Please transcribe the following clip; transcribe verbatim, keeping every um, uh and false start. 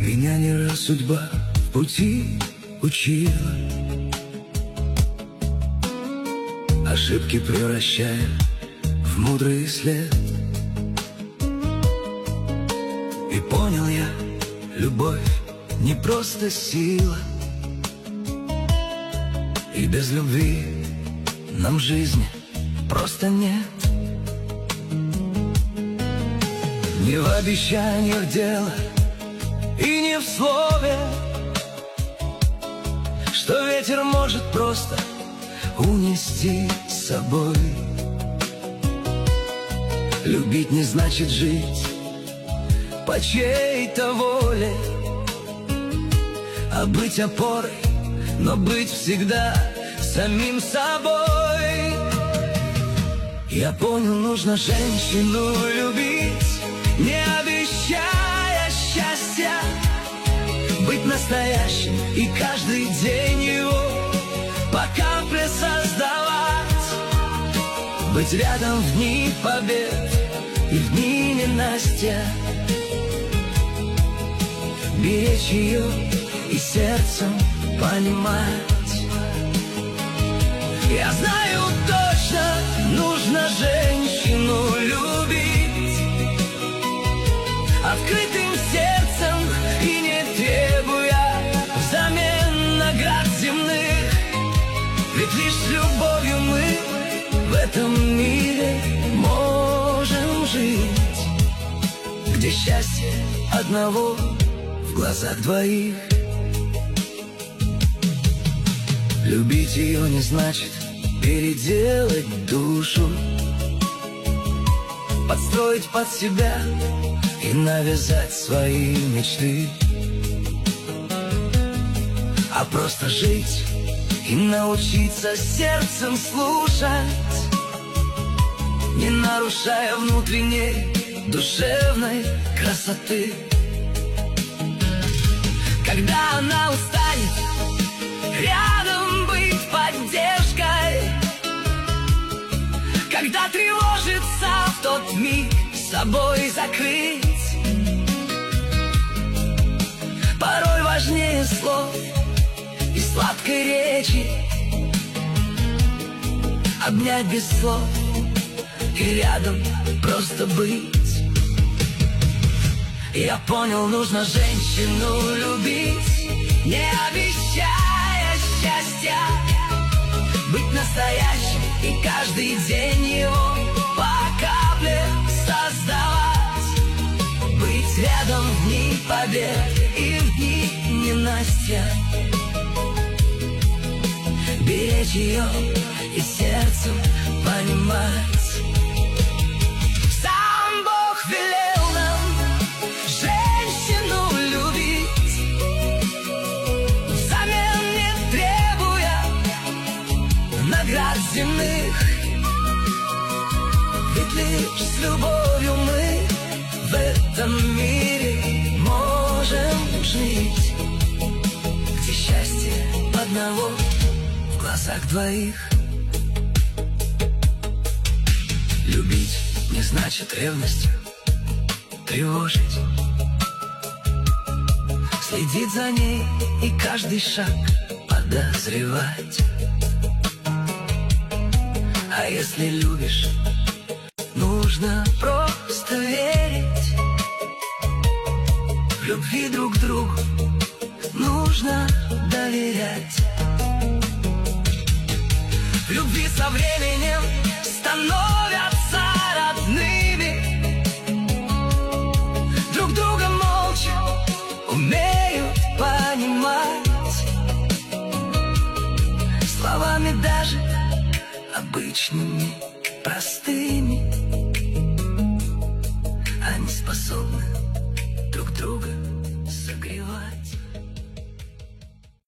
Меня не раз судьба в пути учила, ошибки превращая в мудрый след. И понял я, любовь не просто сила, и без любви нам жизни просто нет. Не в обещаниях дело и не в слове, что ветер может просто унести с собой. Любить не значит жить по чьей-то воле, а быть опорой, но быть всегда самим собой. Я понял, нужно женщину любить, не обещая счастья, быть настоящим и каждый день его по капле создавать, быть рядом в дни побед и в дни ненастья, беречь ее и сердцем понимать. Я знаю точно, нужно женщину любить открытым сердцем и не требуя взамен наград земных. Ведь лишь с любовью мы в этом мире можем жить, где счастье одного в глазах двоих. Любить ее не значит переделать душу, подстроить под себя и навязать свои мечты, а просто жить и научиться сердцем слушать, не нарушая внутренней душевной красоты. Когда она устанет, рядом быть поддержкой. Когда тревожится, в тот миг собой закрыть. Порой важнее слов и сладкой речи обнять без слов и рядом просто быть. Я понял, нужно женщину любить, не обещая счастья, быть настоящим и каждый день его по капле создавать, быть рядом в дни побед и в дни ненастья, беречь ее и сердцем понимать. Сам Бог велел нам женщину любить, взамен не требуя наград земных. Ведь лишь с любовью мы в этом мире можем жить, где счастье одного в глазах двоих. Любить не значит ревностью тревожить, следить за ней и каждый шаг подозревать. А если любишь, нужно просто верить. В любви друг к другу нужно доверять. В любви со временем становятся родными, друг друга молча умеют понимать, словами даже обычными, простыми, они способны